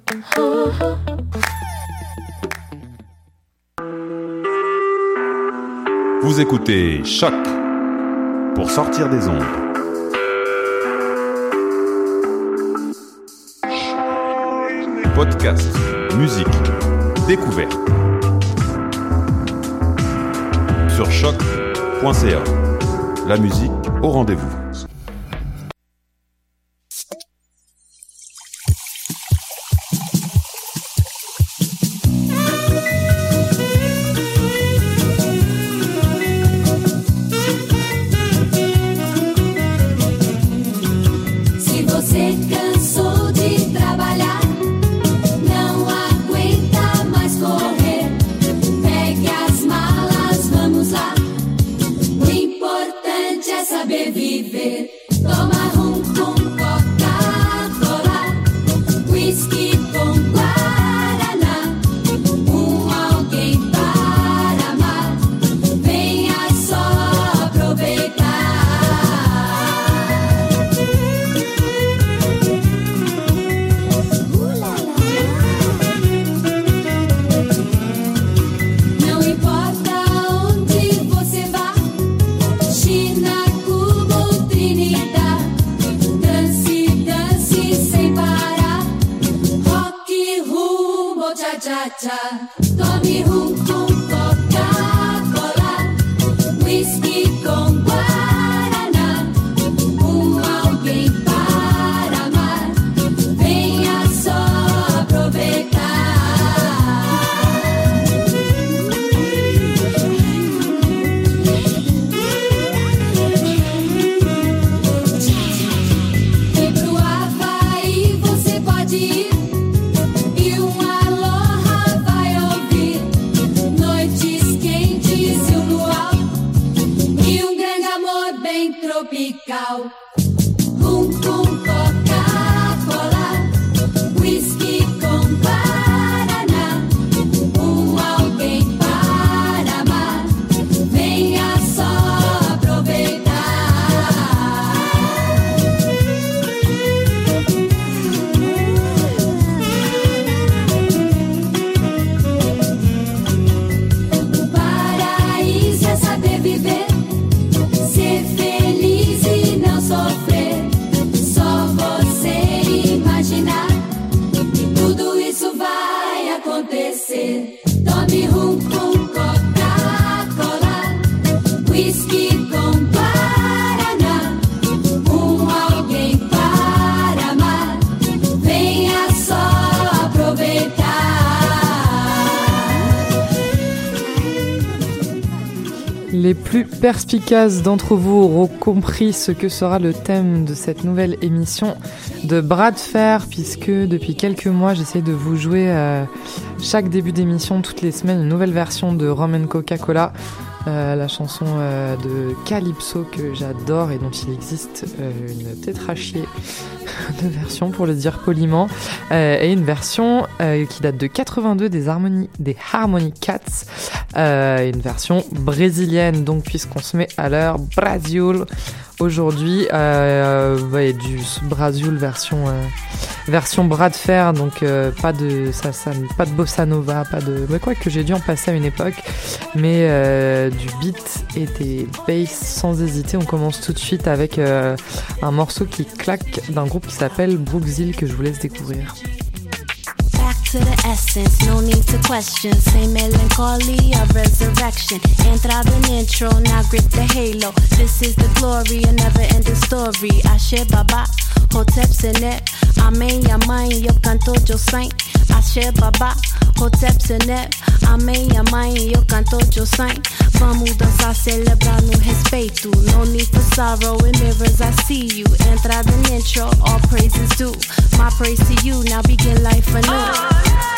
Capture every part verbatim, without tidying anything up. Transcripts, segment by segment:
Vous écoutez Choc pour sortir des ondes. Podcast, musique, découverte. Sur choc point c a. La musique au rendez-vous. Les plus perspicaces d'entre vous auront compris ce que sera le thème de cette nouvelle émission de Bras de Fer, puisque depuis quelques mois j'essaie de vous jouer euh, chaque début d'émission, toutes les semaines, une nouvelle version de Rum and Coca-Cola, euh, la chanson euh, de Calypso que j'adore et dont il existe euh, une tétrachier de versions pour le dire poliment, euh, et une version euh, qui date de quatre-vingt-deux des, Harmony, des Harmony Cats, euh, une version brésilienne, donc puisqu'on se met à l'heure Brasil aujourd'hui, euh, ouais, du Brasil version euh, version bras de fer, donc euh, pas de ça, ça, pas de bossa nova, pas de, mais quoi que j'ai dû en passer à une époque, mais euh, du beat et des bass sans hésiter. On commence tout de suite avec euh, un morceau qui claque d'un groupe qui s'appelle Brookzil que je vous laisse découvrir. To the essence, no need to question. Same melancholy of resurrection. Entrada in intro, now grip the halo. This is the glory, a never-ending story. Ashe Baba, Hotep Senet. Amém, Yamai, yo canto, yo saint. Ashe Baba, Hotep Senet. Amém, Yamai, yo canto, yo saint. Vamos dançar, celebrar no respeito. No need for sorrow, in mirrors I see you. Entrada in intro, all praises due. My praise to you, now begin life anew.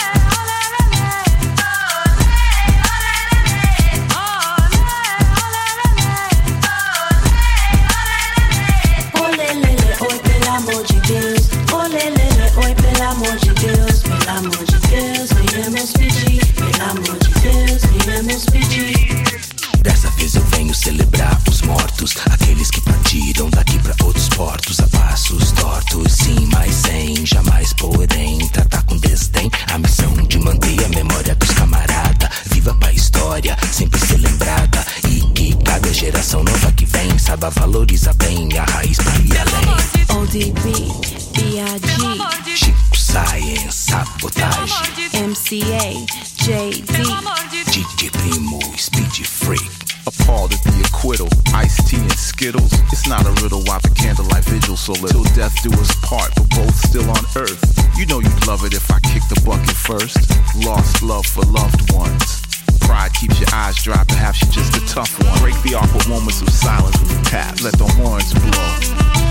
Amor de Deus, oh lelele, oi, pelo amor de Deus, pelo amor de Deus, viemos pedir, pelo amor de Deus, viemos pedir. Dessa vez eu venho celebrar os mortos, aqueles que partiram daqui pra outros portos, a passos tortos, sim, mas sem jamais podem tratar com desdém B I G Chico Science, sabotagem. M C A J D D J Primo, Speed Freak. Appalled at the acquittal, iced tea and Skittles. It's not a riddle why the candlelight vigil so little. Till death do us part, but both still on earth. You know you'd love it if I kicked the bucket first. Lost love for loved ones. Pride keeps your eyes dry, perhaps you're just a tough one. Break the awkward moments of silence with a tap, let the horns blow.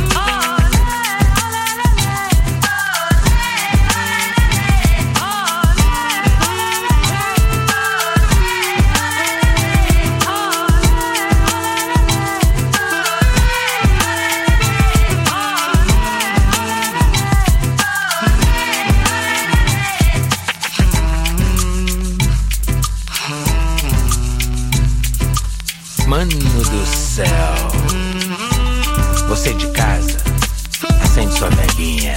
Mano do céu, você de casa, acende sua velhinha.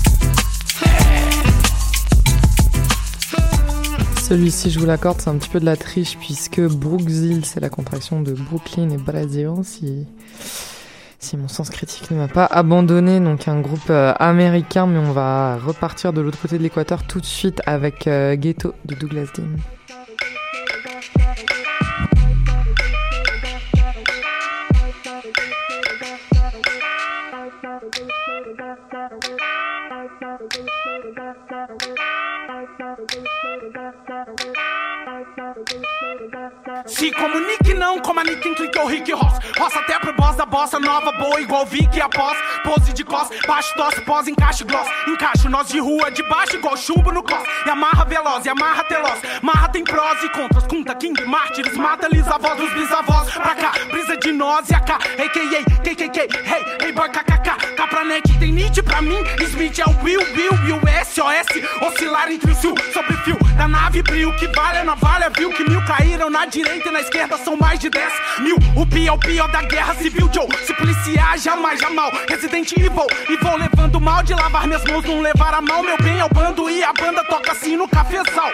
Celui-ci, je vous l'accorde, c'est un petit peu de la triche puisque Brookzil, c'est la contraction de Brooklyn et Brazil, si, si mon sens critique ne m'a pas abandonné. Donc un groupe euh, américain, mais on va repartir de l'autre côté de l'équateur tout de suite avec euh, Ghetto de Douglas Dean. Se comunique não como a Nick clique ou Rick Ross. Roça até pro boss da bossa nova, boa igual Vicky após. Pose de cos, baixo tosse, pós, encaixe gloss. Encaixo nós de rua de baixo igual chumbo no cos. E amarra veloz, e amarra teloz. Marra tem prós e contras, conta King Mártires. Mata lisa avós dos bisavós. Pra cá, brisa de nós e a K, A K A, K K K, hey, hey boy K K K. K pra net tem Nietzsche pra mim. Smith é o Will, Will, Will, S O S. Oscilar entre o sil, sobre fio da nave brilho. Que vale a navalha, viu que mil caíram na direita e na esquerda são mais de dez mil. O pior, o pior da guerra civil, Joe. Se policiar, jamais, jamais. Resident Evil, e vou levando mal de lavar minhas mãos, não levar a mal. Meu bem é o bando e a banda toca assim no cafezal.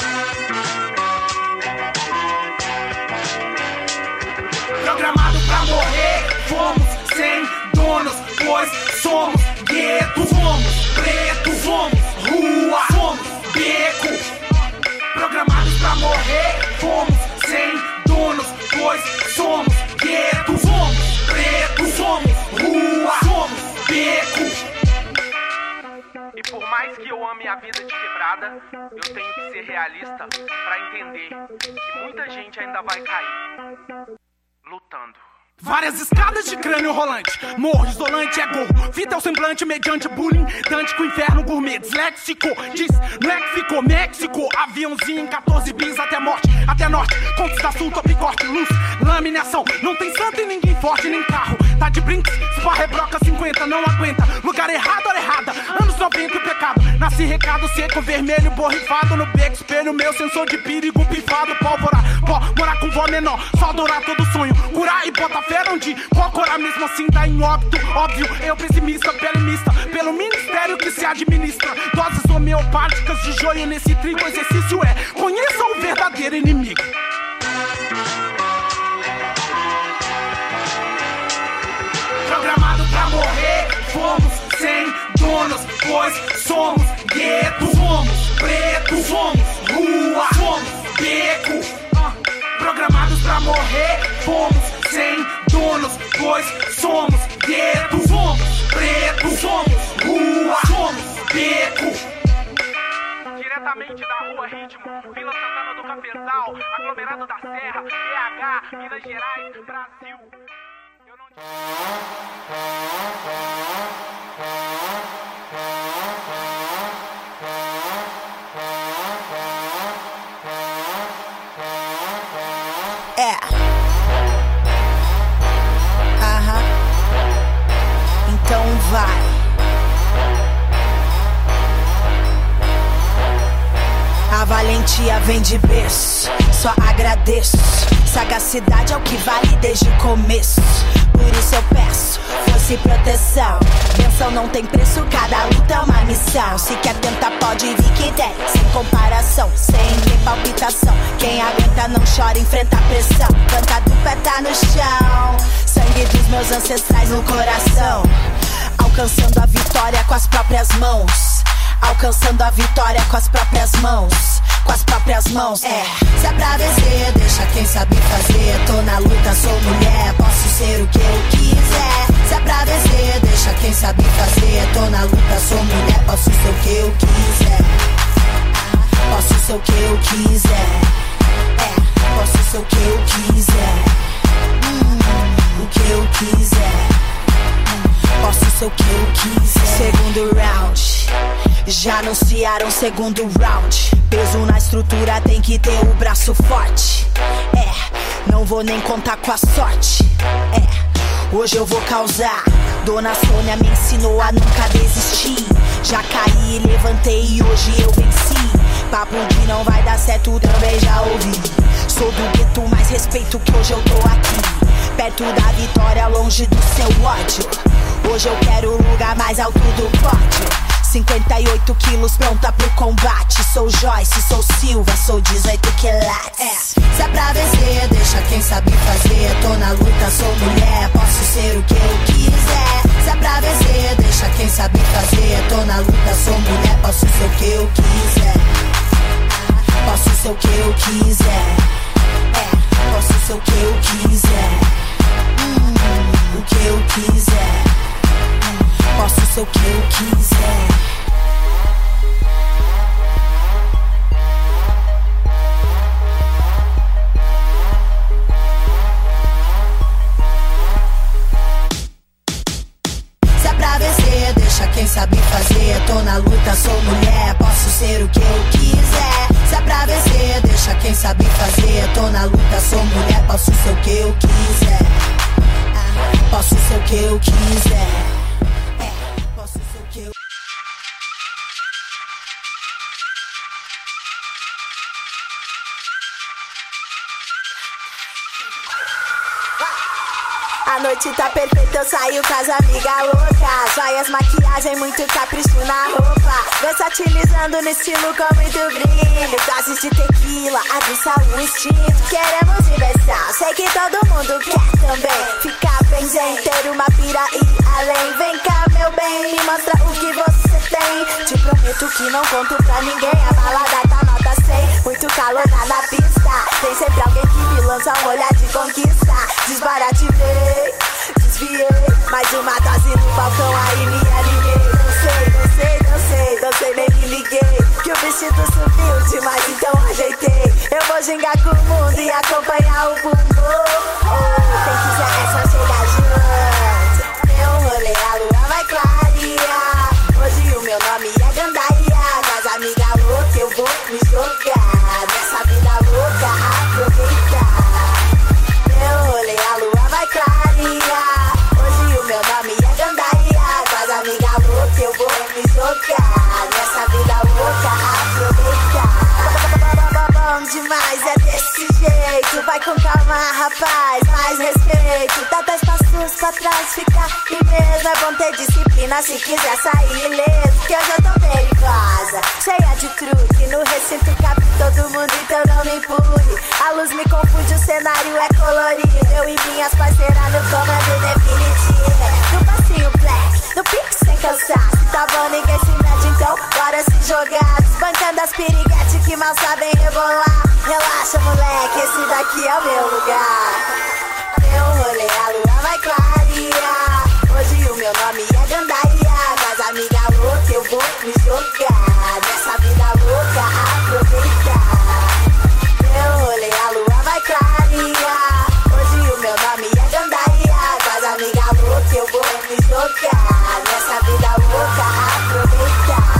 Programado pra morrer, fomos sem donos, pois somos gueto. Somos preto, somos rua, somos beco. Programados pra morrer, fomos sem donos, pois somos gueto. Somos preto, somos rua, somos beco. E por mais que eu ame a vida de quebrada, eu tenho que ser realista pra entender que muita gente ainda vai cair lutando. Várias escadas de crânio rolante, morro isolante é gorro. Fita é o semblante mediante bullying, Dante com inferno gourmet, disléxico. Diz, não é que ficou México. Aviãozinho em catorze bis até morte, até norte. Conquista sul, top corte, luz, laminação. Não tem santo e ninguém forte, nem carro. Tá de brinks, esparra é broca cinquenta, não aguenta. Lugar errado, hora errada, anos noventa e pecado. Nasce recado seco, vermelho, borrifado. No beco, espelho meu, sensor de perigo, pifado. Pólvora, pó, morar com vó menor. Só adorar todo sonho, curar e botar fé onde cocorar mesmo assim tá em óbito. Óbvio, eu pessimista, pele mista. Pelo ministério que se administra. Doses homeopáticas de joio nesse trigo. O exercício é, conheça o verdadeiro inimigo. Programado pra morrer, fomos sem donos, pois somos gueto. Somos preto, somos rua, somos beco. uh, Programados pra morrer, fomos sem donos, pois somos gueto. Somos preto, somos rua, somos beco. Diretamente da rua Ritmo, Vila Santana do Cafezal, aglomerado da Serra, B H, Minas Gerais, Brasil. Eu não te... É. Aham. Então vai. A valentia vem de berço, só agradeço. Sagacidade é o que vale desde o começo. Por isso eu peço, força e proteção. Benção não tem preço, cada luta é uma missão. Se quer tentar pode vir que tem, sem comparação, sem ter palpitação. Quem aguenta não chora, enfrenta a pressão. Canta do pé tá no chão, sangue dos meus ancestrais no coração. alcançando a vitória com as próprias mãos. Alcançando a vitória com as próprias mãos. Com as próprias mãos, é. Se é pra vencer, deixa quem sabe fazer. Tô na luta, sou mulher, posso ser o que eu quiser. Se é pra vencer, deixa quem sabe fazer. Tô na luta, sou mulher, posso ser o que eu quiser. Posso ser o que eu quiser. É, posso ser o que eu quiser. Hum, o que eu quiser. Posso ser o que eu quiser. Segundo round, já anunciaram segundo round. Peso na estrutura, tem que ter o braço forte. É, não vou nem contar com a sorte. É, hoje eu vou causar. Dona Sônia me ensinou a nunca desistir. Já caí, levantei e hoje eu venci. Papo que não vai dar certo, também já ouvi. Sou do gueto, mas respeito que hoje eu tô aqui. Perto da vitória, longe do seu ódio. Hoje eu quero o lugar mais alto do pódio. cinquenta e oito quilos pronta pro combate. Sou Joyce, sou Silva, sou dezoito quilates. É, se é pra vencer, deixa quem sabe fazer. Tô na luta, sou mulher, posso ser o que eu quiser. Se é pra vencer, deixa quem sabe fazer. Tô na luta, sou mulher, posso ser o que eu quiser. Posso ser o que eu quiser. É, posso ser o que eu quiser. Hum, o que eu quiser. Posso ser o que eu quiser. Se é pra vencer, deixa quem sabe fazer. Tô na luta, sou mulher, posso ser o que eu quiser. Se é pra vencer, deixa quem sabe fazer. Tô na luta, sou mulher, posso ser o que eu quiser. Posso ser o que eu quiser. A noite tá perfeita, eu saio com as amigas loucas. Joias, maquiagem, muito capricho na roupa. Versatilizando no estilo com muito brilho. Doses de tequila, aguça o instinto. Queremos diversão, sei que todo mundo quer também. Ficar bem zen, ter uma pira e além. Vem cá meu bem, me mostra o que você tem. Te prometo que não conto pra ninguém. A balada tá nota cem, muito calor na pista. Tem sempre alguém que me lança um olhar de conquista. Desbarativei, desviei, mais uma dose no balcão, aí me alinhei. Dancei, dancei, dancei, dancei, nem me liguei. Que o vestido subiu demais, então ajeitei. Eu vou gingar com o mundo e acompanhar o bumbum. Oh, quem quiser é só chegar junto. Meu rolê, a lua vai clarear. Hoje o meu nome é Gandaia. Com as amigas loucas eu vou me jogar. Nessa vida louca, aproveitar. Meu rolê, a lua vai clarear. Hoje o meu nome é Gandaia. Com as amigas loucas eu vou me jogar. Nessa vida louca, aproveitar. Bom demais, é desse jeito. Vai com calma, rapaz, mais respeito. Dá dois passos pra trás, fica e mesmo. É bom ter disciplina se quiser sair ileso. Que hoje eu tô perigosa, cheia de truque. No recinto cabe todo mundo, então não me empurre. A luz me confunde, o cenário é colorido. Eu e minhas parceiras no comando definitivo. No passinho black, no pique sem cansar. Se tá bom, ninguém se mete, então bora se jogar. Desbancando as piriguetes que mal sabem rebolar. Relaxa, moleque, esse daqui é o meu lugar. Meu rolê, a lua vai clarear. Hoje o meu nome é Gandaia. Com as amigas loucas eu vou me jogar. Nessa vida louca, aproveitar. Meu rolê, a lua vai clarear. Hoje o meu nome é Gandaia. Com as amigas loucas eu vou me jogar. Nessa vida louca, aproveitar.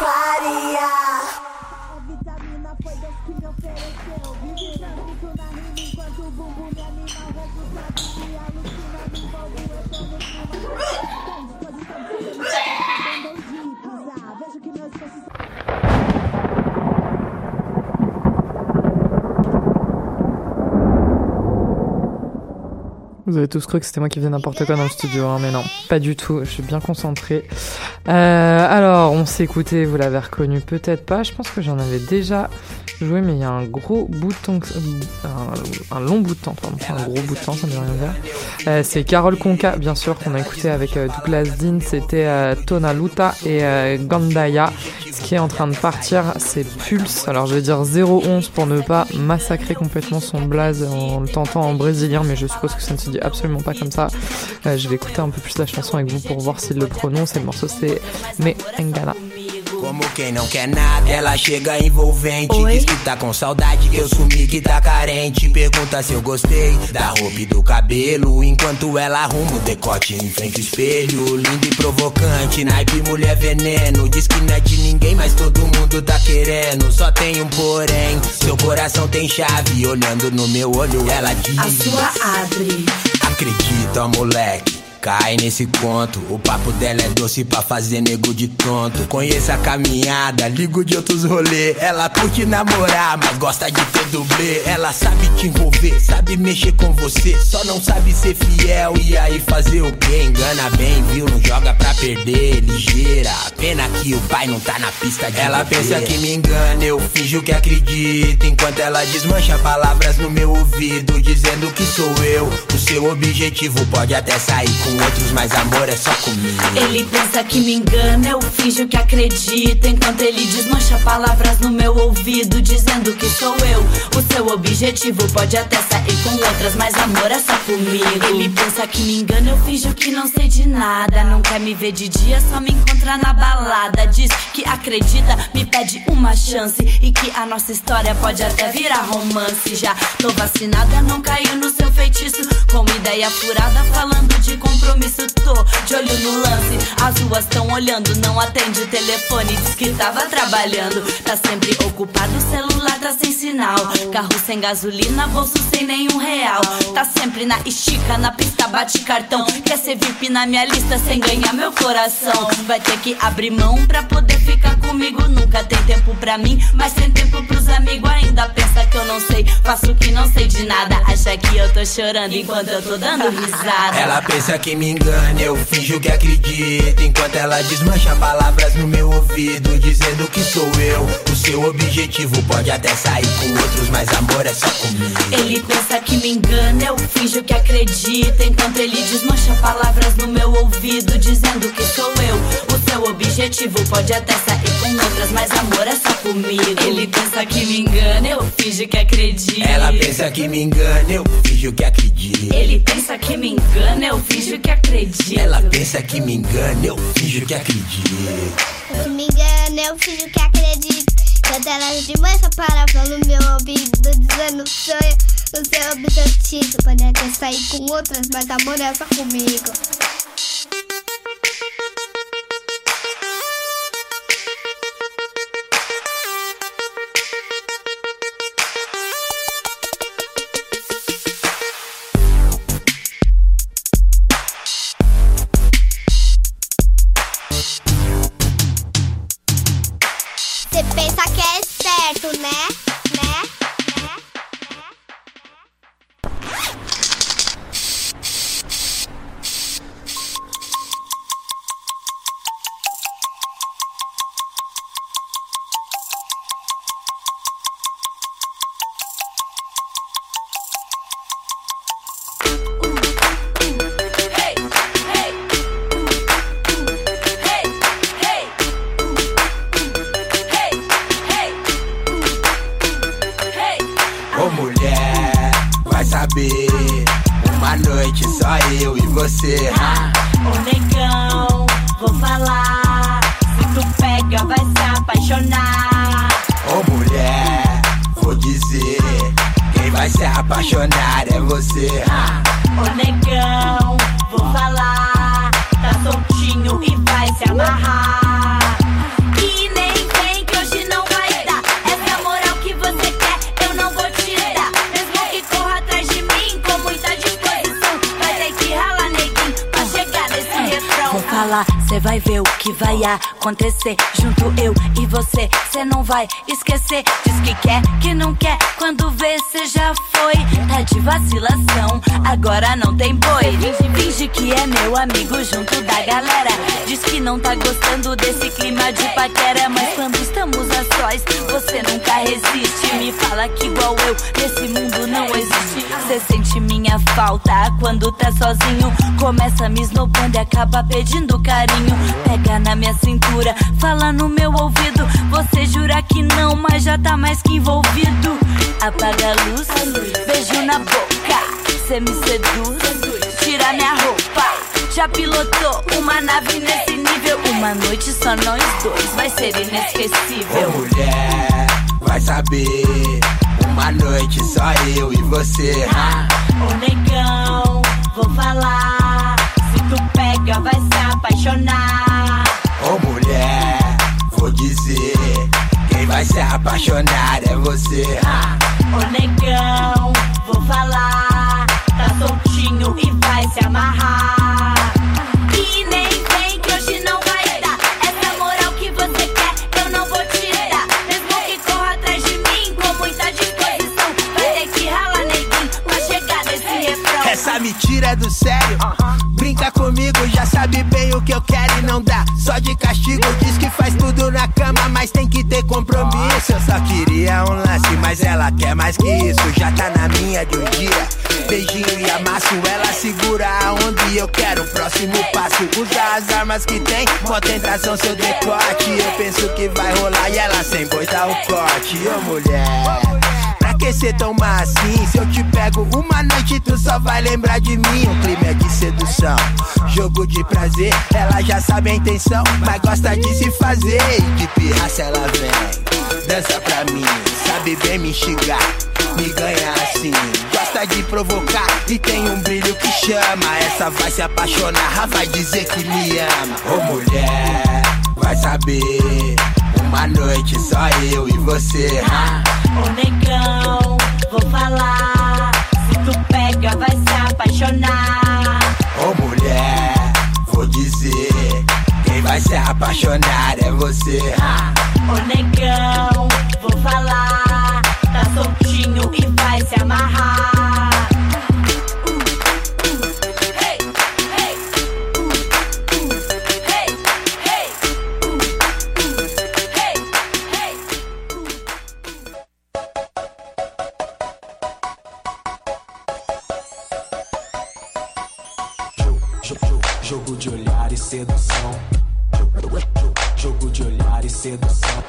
Vitamina foi Deus que me ofereceu. Vive tanto na rima. Vous avez tous cru que c'était moi qui faisais n'importe quoi dans le studio, hein, mais non, pas du tout, je suis bien concentrée. Euh, alors, on s'est écouté, vous l'avez reconnu, peut-être pas, je pense que j'en avais déjà joué, mais il y a un gros bout de temps, un, un long bout de temps, pardon, un gros bout de temps, ça ne veut rien dire. Euh, c'est Carole Conca, bien sûr, qu'on a écouté avec euh, Douglas Dean, c'était euh, Tona Luta et euh, Gandaya. Ce qui est en train de partir, c'est Pulse. Alors je vais dire zéro onze pour ne pas massacrer complètement son blaze en le tentant en brésilien, mais je suppose que ça ne se dit absolument pas comme ça. Euh, je vais écouter un peu plus la chanson avec vous pour voir s'il le prononce, et le morceau c'est Me Engana. Como quem não quer nada, ela chega envolvente. Oi? Diz que tá com saudade, que eu sumi, que tá carente. Pergunta se eu gostei da roupa e do cabelo, enquanto ela arruma o decote em frente ao espelho. Linda e provocante, naipe, mulher veneno. Diz que não é de ninguém, mas todo mundo tá querendo. Só tem um porém, seu coração tem chave. Olhando no meu olho, ela diz: a sua abre. Acredita, moleque, cai nesse conto. O papo dela é doce pra fazer nego de tonto. Conheço a caminhada, ligo de outros rolê. Ela curte namorar, mas gosta de ter dublê. Ela sabe te envolver, sabe mexer com você, só não sabe ser fiel. E aí fazer o quê? Engana bem, viu? Não joga pra perder, ligeira. Pena que o pai não tá na pista de Ela beber. Pensa que me engana, eu finjo que acredito, enquanto ela desmancha palavras no meu ouvido, dizendo que sou eu. O seu objetivo pode até sair com outros, mas amor é só comigo. Ele pensa que me engana, eu finjo que acredito, enquanto ele desmancha palavras no meu ouvido, dizendo que sou eu. O seu objetivo pode até sair com outras, mas amor é só comigo. Ele pensa que me engana, eu finjo que não sei de nada. Não quer me ver de dia, só me encontra na balada. Diz que acredita, me pede uma chance, e que a nossa história pode até virar romance. Já tô vacinada, não caiu no seu feitiço, com ideia furada falando de compromisso. Tô de olho no lance, as ruas tão olhando, não atende o telefone, diz que tava trabalhando. Tá sempre ocupado, o celular tá sem sinal, carro sem gasolina, bolso sem nenhum real. Tá sempre na estica, na pista bate cartão, quer ser V I P na minha lista sem ganhar meu coração. Vai ter que abrir mão pra poder ficar comigo. Nunca tem tempo pra mim, mas tem tempo pros amigos. Ainda pensa que eu não sei, faço que não sei de nada. Acha que eu tô chorando enquanto eu tô dando risada. Ela pensa que me engana, eu finjo que acredito, enquanto ela desmancha palavras no meu ouvido, dizendo que sou eu. O seu objetivo pode até sair com outros, mas amor é só comigo. Ele pensa que me engana, eu finjo que acredito, enquanto ele desmancha palavras no meu ouvido, dizendo que sou eu. O seu objetivo pode até sair com outras, mas amor é só comigo. Ele pensa que me engana, eu finjo que acredito. Ela pensa que me engana, eu finjo que acredito. Ele pensa que me engana, eu finjo que acredito. Ela pensa que me engana, eu finjo que acredito. Que me engana, eu finjo que acredito. Quando ela desmancha palavras no meu ouvido, dizendo que sou eu. O seu objetivo pode até sair com outras, mas amor é só comigo. Você pensa que é certo, né? Né? Né? Ô mulher, vai saber, uma noite só eu e você. Ah, ô negão, vou falar, se tu pega vai se apaixonar. Ô mulher, vou dizer, quem vai se apaixonar é você. Ah, ô negão, vou falar, tá soltinho e vai se amarrar. E nem vem que hoje não vai dar, essa moral que você quer eu não vou te dar. Mesmo que corra atrás de mim com muita falar, cê vai ver o que vai acontecer. Junto eu e você, cê não vai esquecer. Diz que quer, que não quer, quando vê cê já foi. Tá de vacilação, agora não tem boi. Finge, finge que é meu amigo junto da galera. Diz que não tá gostando desse clima de paquera, mas quando estamos a sós, você nunca resiste. Me fala que igual eu, nesse mundo não existe. Cê sente minha falta quando tá sozinho. Começa me esnobando e acaba pedindo carinho. Pega na minha cintura, fala no meu ouvido. Você jura que não, mas já tá mais que envolvido. Apaga a luz, beijo na boca. Cê me seduz, tira minha roupa. Já pilotou uma nave nesse nível. Uma noite só nós dois, vai ser inesquecível. Ô mulher, vai saber. Uma noite só eu e você. Ah, ô negão, vou falar. Se tu pega, vai se apaixonar. Ô mulher, vou dizer. Quem vai se apaixonar é você. Ah, ô negão, vou falar. Tá soltinho e vai se amarrar. E nem vem que hoje não vai dar. Essa moral que você quer, eu não vou te dar. Mesmo que corra atrás de mim com muita disposição, vai ter que ralar neguinho pra chegar nesse refrão. Essa mentira é do sério. Brinca comigo, já sabe bem o que eu quero e não dá. Só de castigo, diz que faz tudo na cama, mas tem que ter compromisso. Eu só queria um lance, mas ela quer mais que isso. Já tá na minha de um dia. Beijinho e amasso, ela segura aonde eu quero. Próximo passo, usa as armas que tem. Bota em tração seu decote. Eu penso que vai rolar e ela sem boi dá o corte. Ô mulher, pra que cê toma assim? Se eu te pego uma noite, tu só vai lembrar de mim. Um clima é de sedução, jogo de prazer. Ela já sabe a intenção, mas gosta de se fazer. E de pirraça ela vem, dança pra mim. Sabe bem me instigar, me ganha assim. Gosta de provocar e tem um brilho que chama. Essa vai se apaixonar, vai dizer que me ama. Ô mulher, vai saber. Uma noite só eu e você. Ah, ô negão, vou falar. Se tu pega, vai se apaixonar. Ô mulher, vou dizer. Quem vai se apaixonar é você. Ah, ô negão, vou falar. Tá soltinho e vai se amarrar. Jogo de olhar e sedução. Jogo de olhar e sedução.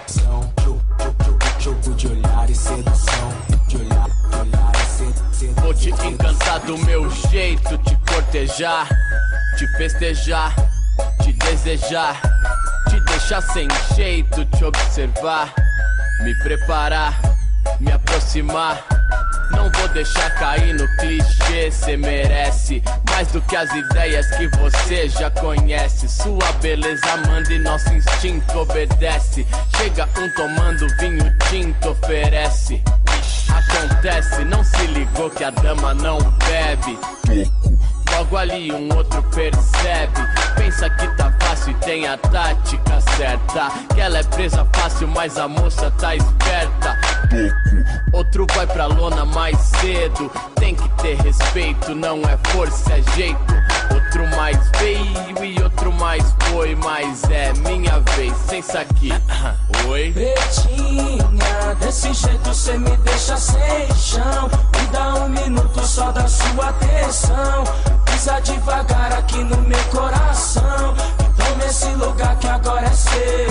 Jogo de olhar e sedução. De olhar, de olhar e sedução. Vou te encantar do meu jeito, te cortejar, te festejar, te desejar, te deixar sem jeito, te observar, me preparar, me aproximar. Não vou deixar cair no clichê, cê merece mais do que as ideias que você já conhece. Sua beleza manda e nosso instinto obedece. Chega um tomando vinho tinto, oferece. Acontece, não se ligou que a dama não bebe. Logo ali um outro percebe. Pensa que tá fácil e tem a tática certa. Que ela é presa fácil, mas a moça tá esperta. Outro vai pra lona mais cedo. Tem que ter respeito, não é força, é jeito. Outro mais veio e outro mais foi. Mas é minha vez, sensa aqui. Oi? Pretinha, desse jeito cê me deixa sem chão. Me dá um minuto só da sua atenção. Pisa devagar aqui no meu coração. Toma esse lugar que agora é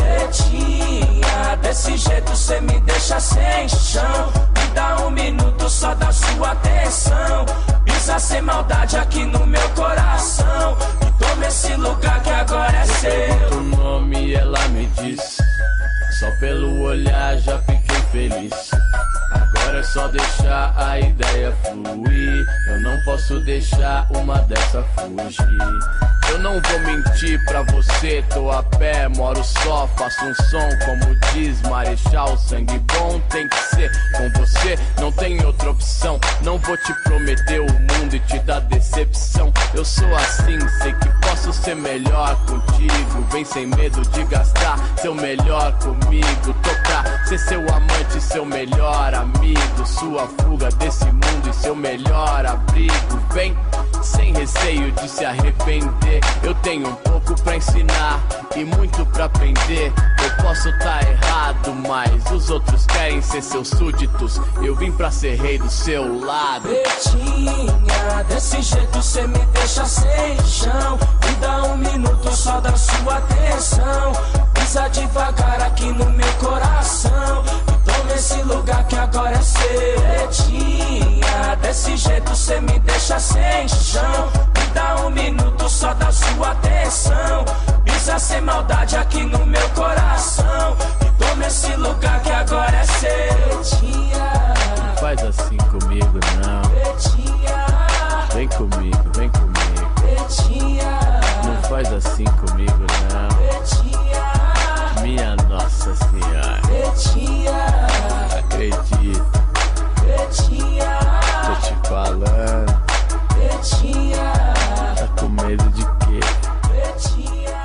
cetinha. Desse jeito cê me deixa sem chão. Me dá um minuto só da sua atenção. Pisa sem maldade aqui no meu coração. Toma esse lugar que agora é seu. O nome ela me diz. Só pelo olhar já fiquei feliz. Agora é só deixar a ideia fluir. Eu não posso deixar uma dessa fugir. Eu não vou mentir pra você, tô a pé, moro só, faço um som como diz Marechal. Sangue bom tem que ser com você, não tem outra opção. Não vou te prometer o mundo e te dar decisão. decepção. Eu sou assim, sei que posso ser melhor contigo. Vem sem medo de gastar seu melhor comigo. Tô pra ser seu amante, seu melhor amigo. Sua fuga desse mundo e seu melhor abrigo. Vem sem receio de se arrepender. Eu tenho um pouco pra ensinar e muito pra aprender. Eu posso tá errado, mas os outros querem ser seus súditos. Eu vim pra ser rei do seu lado. Betinha, desse jeito cê me deixa sem chão. Me dá um minuto só da sua atenção. Pisa devagar aqui no meu coração. E toma esse lugar que agora é seu. Betinha, desse jeito cê me deixa sem chão. Me dá um minuto só da sua atenção. Pisa sem maldade aqui no meu coração. E toma esse lugar que agora é seu. Betinha, não faz assim comigo não. Betinha, vem comigo, vem comigo. Betinha, não faz assim comigo não. Betinha, minha Nossa Senhora. Betinha, acredita. Betinha, tô te falando. Betinha, tá com medo de quê? Betinha.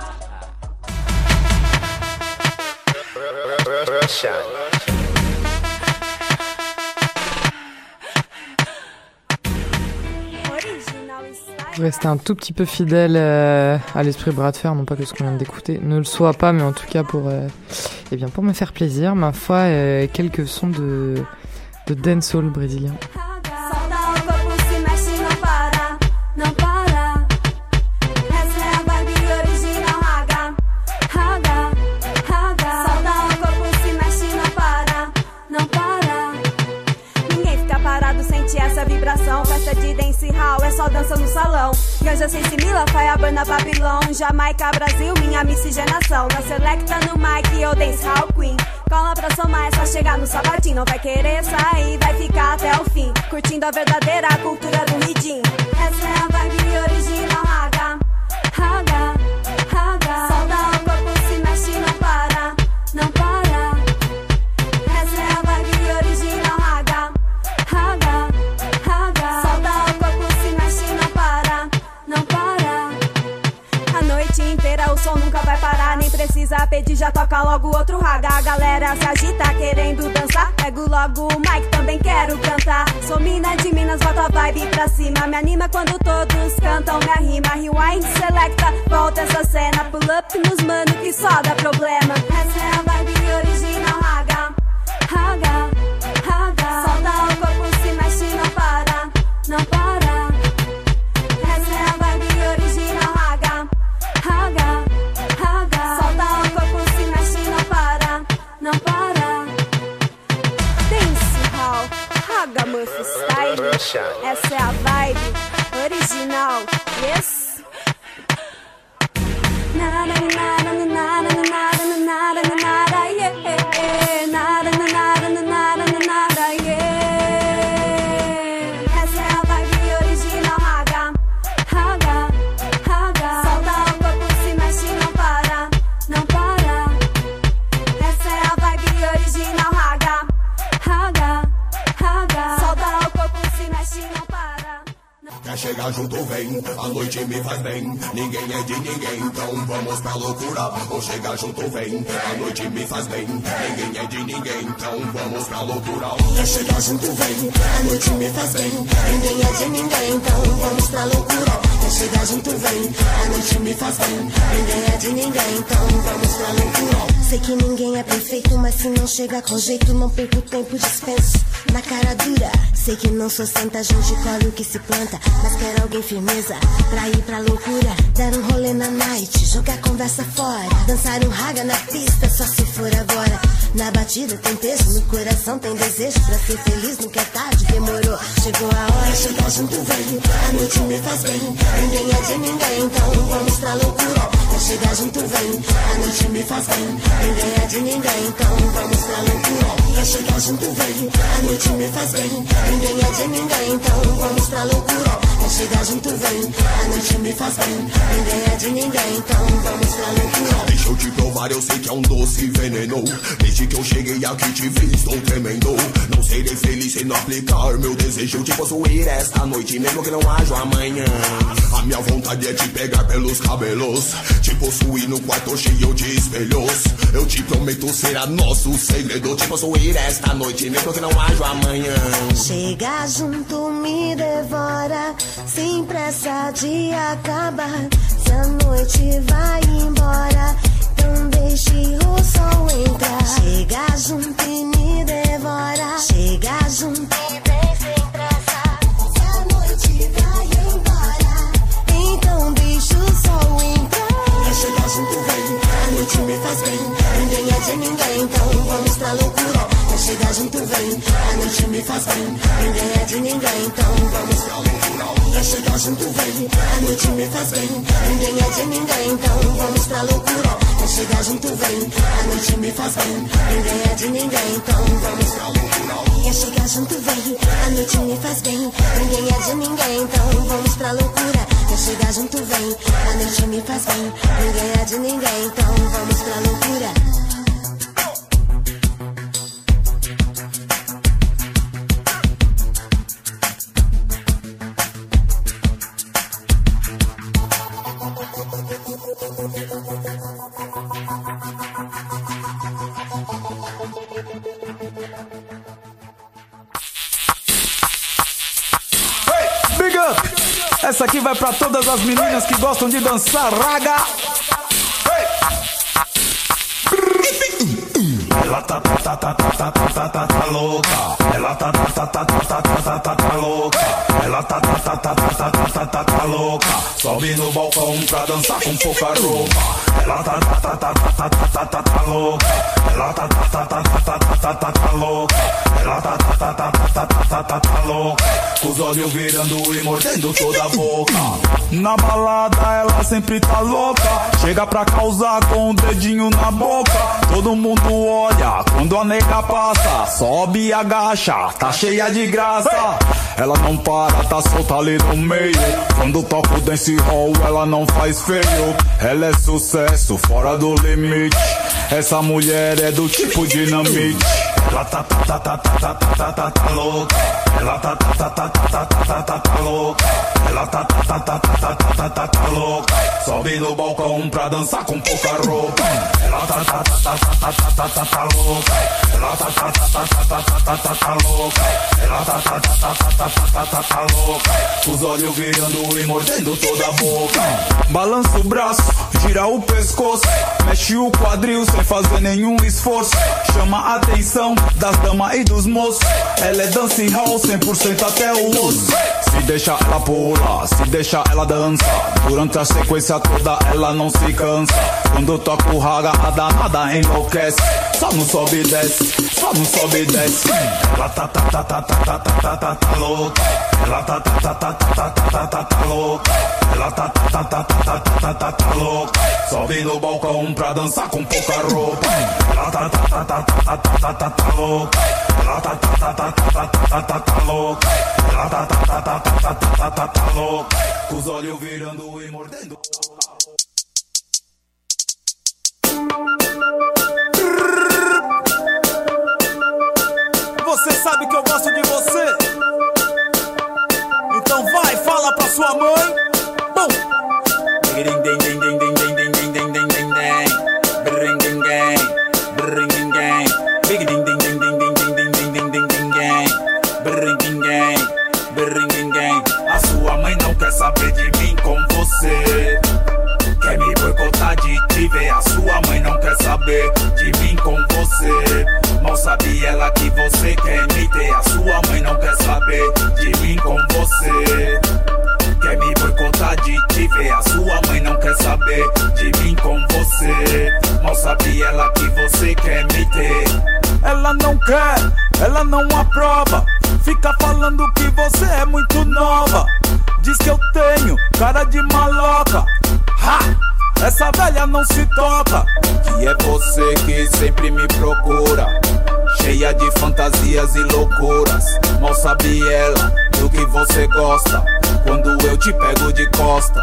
Rester un tout petit peu fidèle euh, à l'esprit bras de fer, non pas que ce qu'on vient d'écouter ne le soit pas, mais en tout cas pour, euh, eh bien pour me faire plaisir, ma foi, euh, quelques sons de, de dancehall brésilien. Festa de dancehall é só dança no salão. Ganja sem simila, Faiabana, Babilão, Jamaica, Brasil, minha miscigenação. Na selecta no mic, eu dancehall queen. Cola pra somar, é só chegar no sabatinho. Não vai querer sair, vai ficar até o fim. Curtindo a verdadeira cultura do ridim. Essa é a vibe original, raga, raga, raga. Solta o corpo, se mexe, não para, não para. Essa é a vibe original, raga, raga. Inteira, o som nunca vai parar, nem precisa pedir, já toca logo outro raga. A galera se agita querendo dançar, pego logo o mic, também quero cantar. Sou mina de Minas, bota a vibe pra cima. Me anima quando todos cantam minha rima. Rewind, selecta, volta essa cena. Pull up nos mano que só dá problema. Essa é a vibe original, raga, raga, raga. Solta o corpo, se mexe, não para, não para. Essa é a vibe original, raga, raga, raga. Solta o corpo, se mexe, não para, não para. Dancehall, raga, Muff Style. Essa é a vibe original, yes. Nada, nada, nada, nada, nada, nada, nada, yeah. Nada, nada, nada, nada, yeah. Essa é a vibe original, raga, raga, raga. Solta o corpo, se mexe, não para, não para. Essa é a vibe original, raga, raga, raga. Solta o corpo, se mexe, não para. Quer chegar junto, vem, a noite me faz bem. Ninguém é de ninguém, então vamos pra loucura. Ou chegar junto, vem, a noite me faz bem. Ninguém é de ninguém, então vamos pra loucura. Quer chegar junto, vem, a noite me faz bem. Ninguém é de ninguém, então vamos pra loucura. Quer chegar junto, vem, a noite me faz bem. Ninguém é de ninguém, então vamos pra loucura. Sei que ninguém é perfeito, mas se não chega com jeito, não perco tempo, dispenso na cara dura. Sei que não sou santa, gente, colhe o que se planta, mas quero alguém firmeza pra ir pra loucura. Dar um rolê na night, jogar conversa fora. Dançar um raga na pista, só se for agora. Na batida tem peso, no coração tem desejo. Pra ser feliz nunca é tarde, demorou, chegou a hora. Chegar junto, vem, a noite me faz bem. ninguém é de ninguém, então vamos pra loucura. Quer chegar junto, vem, a noite me faz bem. Ninguém é de ninguém, então vamos pra loucura. Quer chegar junto, vem, a noite me faz bem. Ninguém é de ninguém, então vamos pra loucura. Quer chegar junto, vem, a noite me faz bem. Ninguém é de ninguém, então vamos pra loucura. Deixa eu te provar, eu sei que é um doce veneno. Desde que eu cheguei aqui te vi, estou tremendo. Não serei feliz sem não aplicar meu desejo. Te possuir esta noite, mesmo que não haja amanhã. A minha vontade é te pegar pelos cabelos, te possuir no quarto cheio de espelhos. Eu te prometo será nosso segredo. Te possuir esta noite, mesmo que não haja amanhã. Chega junto, me devora, sem pressa de acabar. Se a noite vai embora, então deixe o sol entrar. Chega junto e me devora. Chega junto e vem sem pressa. Se a noite vai embora, então deixa o sol entrar. Quer chegar junto, vem, a noite me faz bem. Ninguém é de ninguém, então vamos pra loucura. Quer chegar junto, vem, a noite me faz bem. Ninguém é de ninguém, então vamos pra loucura. Quer chegar junto, vem, a noite me faz bem. Ninguém é de ninguém, então vamos pra loucura. Quer chegar junto, vem, a noite me faz bem. Ninguém é de ninguém, então vamos pra loucura. Quer chegar junto, vem, a noite me faz bem. Ninguém é de ninguém, então vamos pra loucura. Quer chegar junto, vem, a noite me faz bem. Ninguém é de ninguém, então vamos pra loucura. Essa aqui vai pra todas as meninas que gostam de dançar raga. Ela tá tá tá tá tá tá tá tá tá louca. Ela tá tá tá tá tá tá tá tá tá louca. Ela tá tá tá tá tá tá tá tá tá louca. Sobe no balcão pra dançar com pouca roupa. Ela tá tá tá tá tá tá tá tá louca. Ela tá tá tá tá tá tá tá tá louca. Ela tá tá tá tá tá tá tá tá louca. Com os olhos virando e mordendo toda a boca. Na balada ela sempre tá louca. Chega pra causar com o dedinho na boca. Todo mundo olha quando a nega passa. Sobe e agacha, tá cheia de graça. Ela não para, tá solta ali no meio. Quando toca o dance hall ela não faz feio. Ela é sucesso, fora do limite. Essa mulher é do tipo dinamite. Ela tá tá tá tá tá tá tá tá tá louca. Ela tá tá tá tá tá tá tá tá louca. Ela tá tá tá tá tá tá tá tá louca. Sobe no balcão pra dançar com pouca roupa. Ela tá tá tá tá tá tá tá louca. Ela tá tá tá tá tá tá tá louca. Ela tá tá tá tá tá tá louca. Os olhos virando e mordendo toda a boca. Balança o braço, gira o pescoço, mexe o quadril sem fazer nenhum esforço. Chama a atenção das damas e dos moços. Ela é dance hall cem por cento até o osso. Se deixa ela pula, se deixa ela dança. Durante a sequência toda ela não se cansa. Quando toca o raga a danada enlouquece. Só não sobe e desce, só não sobe e desce. Ela tá tá tá tá tá tá tá tá tá louca. Ela tá tá tá tá tá tá tá tá louca. Ela tá tá tá tá tá tá tá tá louca. Sobe no balcão pra dançar com pouca roupa. Ela tá tá tá tá tá tá tá tá louca. Ela tá tá tá tá tá tá tá louca. Ela tá tá tá tá tá tá tá tá louca. Com os olhos virando e mordendo. Você sabe que eu gosto de você. Então vai, fala pra sua mãe. Bum! A sua mãe não quer saber de mim com você. Quer me boicotar de te ver. A sua mãe não quer saber de mim com você. Mal sabe ela que você quer me ter. A sua mãe não quer saber de mim com você. Quer me boicotar de te ver. A sua mãe não quer saber de mim com você. Mal sabe ela que você quer me ter. Ela não quer, ela não aprova. Fica falando que você é muito nova. Diz que eu tenho cara de maloca. Ha! Essa velha não se toca. Que é você que sempre me procura, cheia de fantasias e loucuras. Mal sabe ela do que você gosta, quando eu te pego de costas.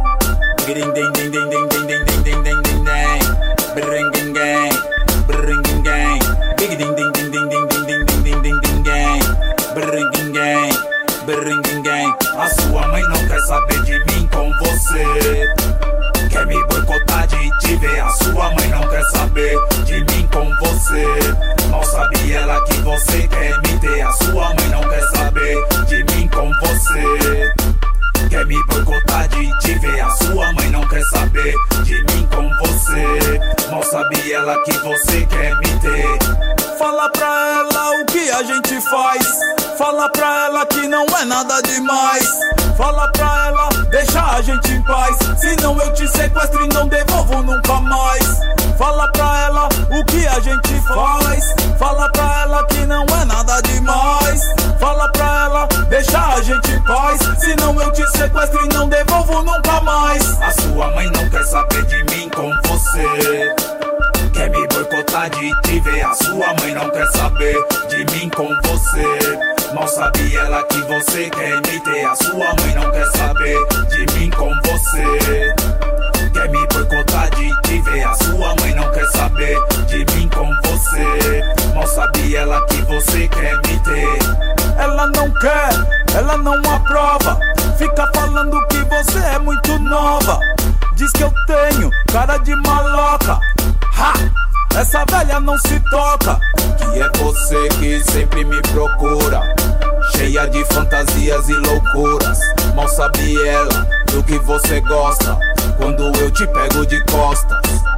A sua mãe não quer saber de mim com você, quer me boicotar de te ver. A sua mãe não quer saber de mim com você. Mal sabe ela que você quer me ter. A sua mãe não quer saber de mim com você, quer me boicotar de te ver. A sua mãe não quer saber de mim com você. Mal sabe ela que você quer me ter. Fala pra ela o que a gente faz. Fala pra ela que não é nada demais. Fala pra ela deixar a gente em paz, senão eu te sequestro e não devolvo nunca mais. Fala pra ela o que a gente faz. Fala pra ela que não é nada demais. Fala pra ela deixar a gente em paz, senão eu te sequestro e não devolvo nunca mais. A sua mãe não quer saber de mim com você, quer me boicotar de te ver. A sua mãe não quer saber de mim com você. Mal sabe ela que você quer me ter. A sua mãe não quer saber de mim com você, quer me boicotar de te ver. A sua mãe não quer saber de mim com você. Mal sabe ela que você quer me ter. Ela não quer, ela não aprova, fica falando que você é muito nova. Diz que eu tenho cara de maloca. Ha! Essa velha não se toca. Que é você que sempre me procura, cheia de fantasias e loucuras. Mal sabe ela do que você gosta, quando eu te pego de costas.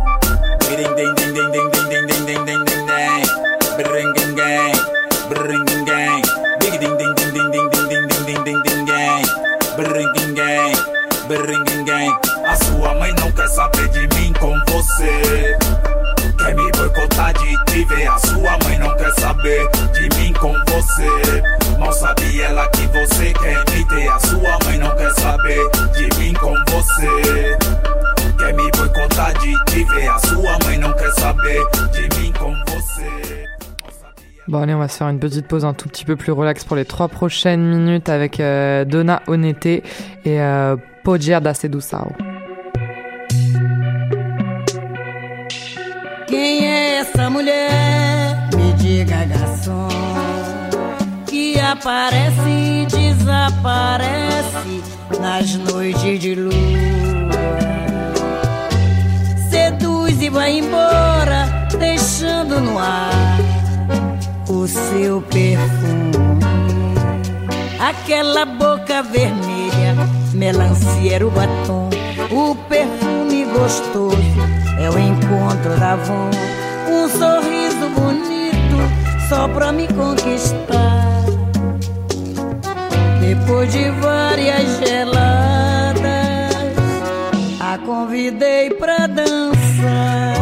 A sua mãe não quer saber de mim com você, quer me boicotar de te ver. A sua mãe não quer saber de mim com você. Mal sabe ela que você quer me ter. A sua mãe não quer saber de mim com você, quer me boicotar de te ver. A sua mãe não quer saber de mim com você. Bon allez, on va se faire une petite pause un tout petit peu plus relax pour les trois prochaines minutes avec euh, Dona Onete et euh, Podia da Sedução. Quem é essa mulher? Me diga, garçom, que aparece e desaparece nas noites de lua. Seduz e vai embora, deixando no ar o seu perfume. Aquela boca vermelha, melancia era o batom. O perfume gostoso é o encontro da Avon. Um sorriso bonito só pra me conquistar. Depois de várias geladas, a convidei pra dançar.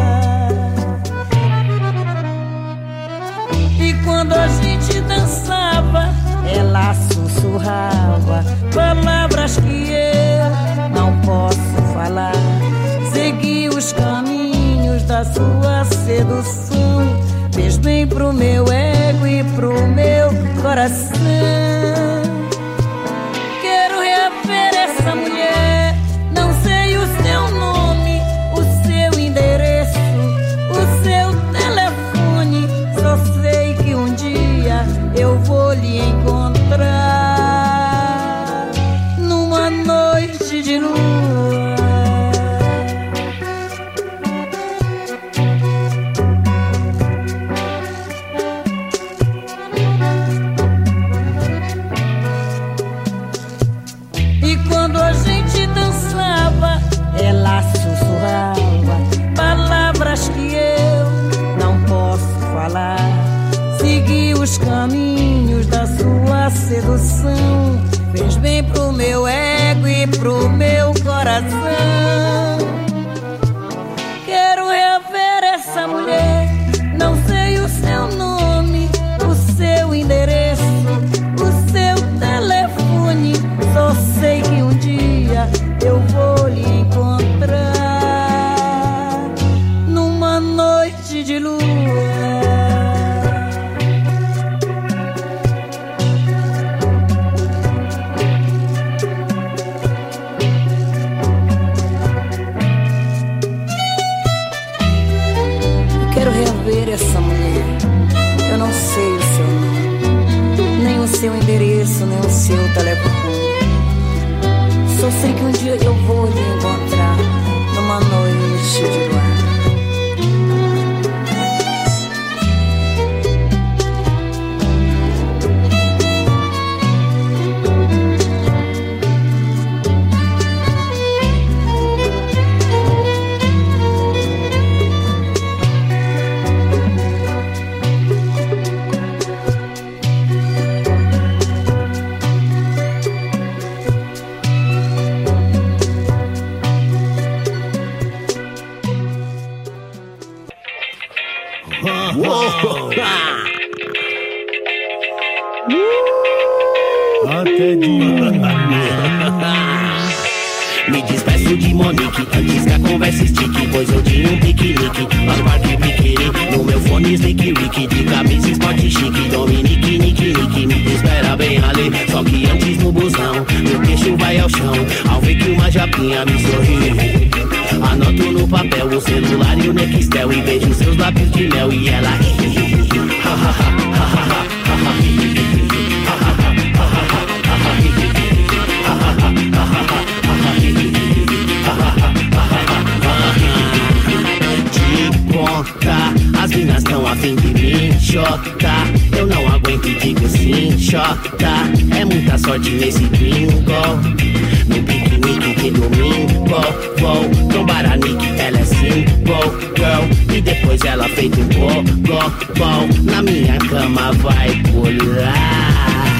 E quando a gente dançava, ela sussurrava palavras que eu não posso falar. Segui os caminhos da sua sedução, fez bem pro meu ego e pro meu coração. Quero rever essa mulher, não sei o seu nome, o seu endereço, o seu telefone. Só sei que um dia eu vou lhe encontrar numa noite de lua. Ela sussurrava palavras que eu não posso falar. Segui os caminhos da sua sedução, fez bem pro meu ego e pro meu coração. Quero rever essa mulher, não sei o seu nome, o seu endereço, o seu telefone. Só sei que rever essa mulher. Eu não sei o seu nome, nem o seu endereço, nem o seu telefone. Só sei que um dia eu vou lhe encontrar numa noite de luar. Até de me despeço de Monique antes que a conversa estique, pois eu tinha um piquenique lá no Parque Piquiri. No meu fone Slick Rick, de camisa esporte chique, Dominique, Nick, Nick, me espera bem ali. Só que antes no busão, meu queixo vai ao chão, ao ver que uma japinha me sorri. Anoto no papel o celular e o Nextel, e beijo seus lábios de mel e ela as minas tão a fim de mim, chota. Eu não aguento e digo sim, chota. É muita sorte nesse bingo. No piquenique de domingo, vou trombar a Nick, ela é simple girl. E depois ela feito um go, go, na minha cama vai pular.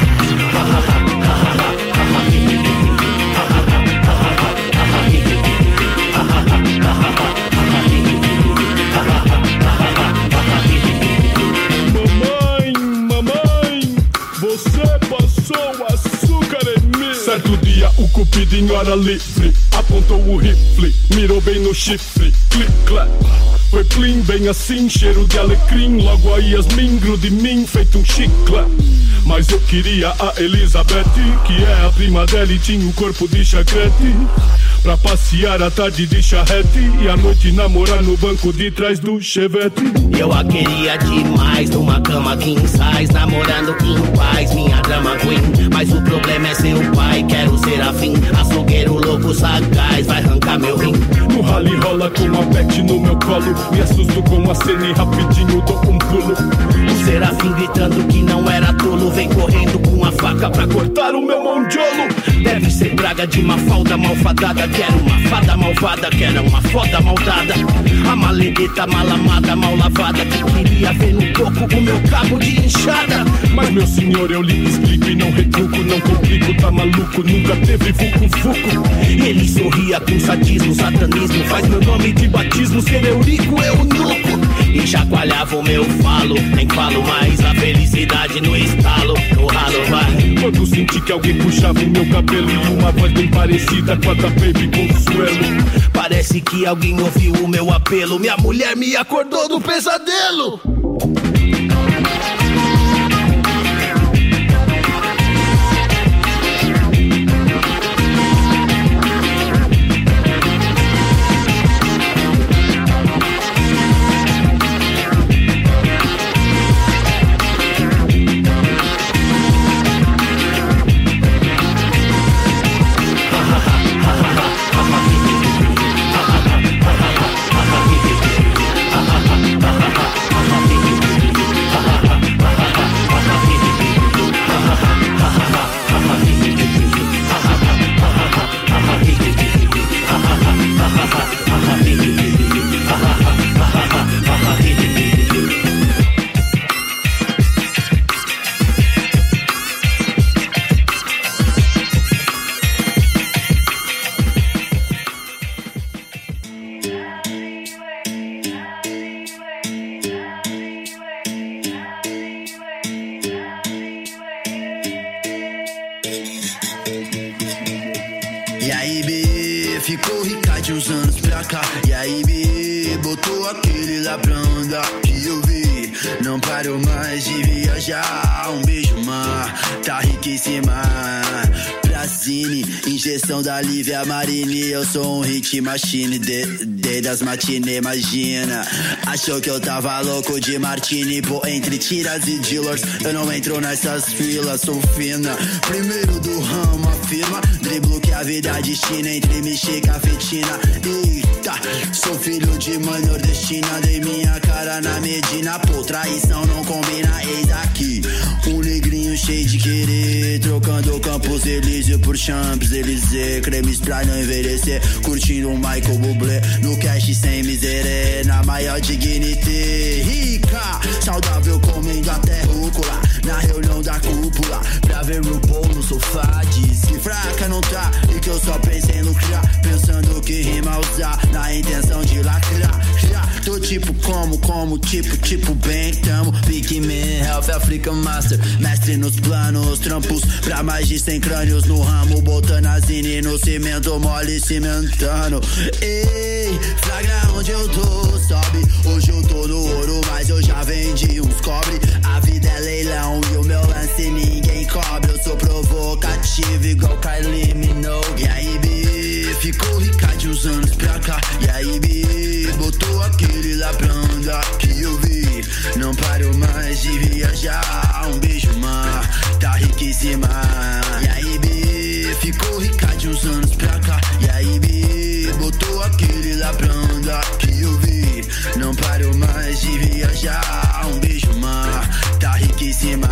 Certo dia o cupidinho era livre, apontou o rifle, mirou bem no chifre, clic, clac. Foi plim, bem assim, cheiro de alecrim. Logo a Yasmin grude em mim, feito um chiclete. Mas eu queria a Elizabeth, que é a prima dela e tinha um corpo de chacrete. Pra passear a tarde de charrete e à noite namorar no banco de trás do Chevette. Eu a queria demais, numa cama king size, namorando em paz, minha drama queen. Mas o problema é seu pai, quero ser afim. Açougueiro louco sagaz, vai arrancar meu rim. No rally rola com uma pet no meu colo, me assusto com a cena e rapidinho dou um pulo. O Serafim gritando que não era tolo, vem correndo com a faca pra cortar o meu mondiolo. Deve ser praga de uma falda malfadada, quero uma fada malvada, quero uma foda maldada. A maledeta mal amada, mal lavada, que queria ver no coco o meu cabo de enxada. Mas meu senhor, eu lhe explico e não retruco, não complico, tá maluco, nunca teve fuco-fuco. Ele sorria com sadismo, satanismo, faz meu nome de batismo ser eurico, eunuco. E chacoalhava o meu falo, nem falo mais, a felicidade no estalo, no ralo vai. Quando senti que alguém puxava o meu cabelo e uma voz bem parecida com a da Baby Consuelo. Parece que alguém ouviu o meu apelo, minha mulher me acordou do pesadelo. E aí, B, ficou rica de uns anos pra cá. E aí, B, botou aquele lá pra andar. Que eu vi, não parou mais de viajar. Um beijo, mar, tá riquíssima. Pra Magazine, injeção da Lívia Marini. Eu sou um hit machine, de, de das matinê, imagina. Achou que eu tava louco de martini, pô, entre tiras e dealers eu não entro nessas filas, sou fina. Primeiro do ramo, afirma, driblo que a vida destina entre mexica e fetina. Eita, sou filho de mãe nordestina, dei minha cara na Medina, pô, traição não combina, eis aqui um negrinho cheio de querer, trocando Campos Elíseo por Champs-Élysées, cremes pra não envelhecer, curtindo um Michael Bublé no cash sem miséria, na maior dignity, rica, saudável comendo até rúcula, na reunião da cúpula, pra ver RuPaul no sofá, diz que fraca não tá, e que eu só pensei no criar, pensando que rima usar, na intenção de lacrar, tô tipo como, como, tipo, tipo bem, tamo, Big Man, Health African Master, mestre nos planos, trampos pra mais de cem crânios no ramo, botando a zine no cimento, mole cimentando, ei, flagra onde eu tô, sobe, hoje eu tô no ouro, mas eu já vendi uns cobre, a vida é leilão e o meu lance ninguém cobre, eu sou provocativo igual Kylie Minogue, e aí, bi, ficou rica de uns anos pra cá, e aí, bi, botou aquele lá pra andar que eu vi, não paro mais de viajar, um beijo, mar, tá riquíssima, e aí, bi, ficou rica de uns anos pra cá, e aí, bi, botou aquele lá pra andar que eu vi, não paro mais de viajar, um beijo, mar, tá riquíssima.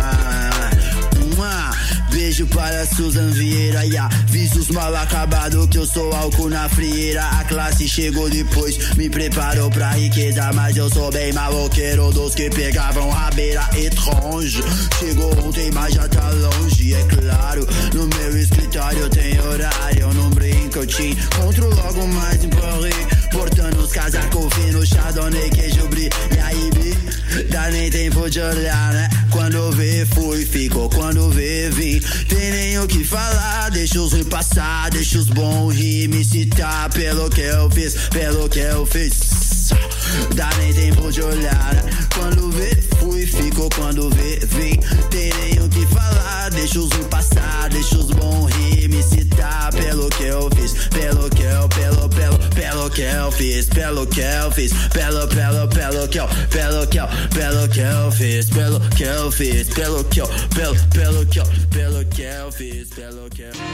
Uma beijo para Susan Vieira, yeah. Visos mal acabado que eu sou álcool na frieira. A classe chegou depois, me preparou pra riqueza, mas eu sou bem maloqueiro dos que pegavam a beira étrange. Chegou ontem, mas já tá longe, é claro. No meu escritório tem horário, eu não brinco, eu te encontro logo mais em Paris, portando os casacos finos, chardonnay, queijo brie. E aí, bi, dá nem tempo de olhar, né? Quando vê, fui, ficou, quando vê, vim. Tem nem o que falar, deixa os ruins passar, deixa os bons rir, me citar pelo que eu fiz, pelo que eu fiz. Dá nem tempo de olhar, né? Quando vê, fui, ficou, quando vê, vim. Tem nem o que falar, deixa os ruins passar, deixa os bons rir, me citar pelo que eu fiz, pelo que eu, pelo, pelo, pelo que eu fiz, pelo que eu fiz, pelo, pelo, pelo que eu, pelo que eu, pelo que eu fiz, pelo que eu fiz, pelo que eu, pelo, pelo que eu, pelo que eu fiz, pelo que eu.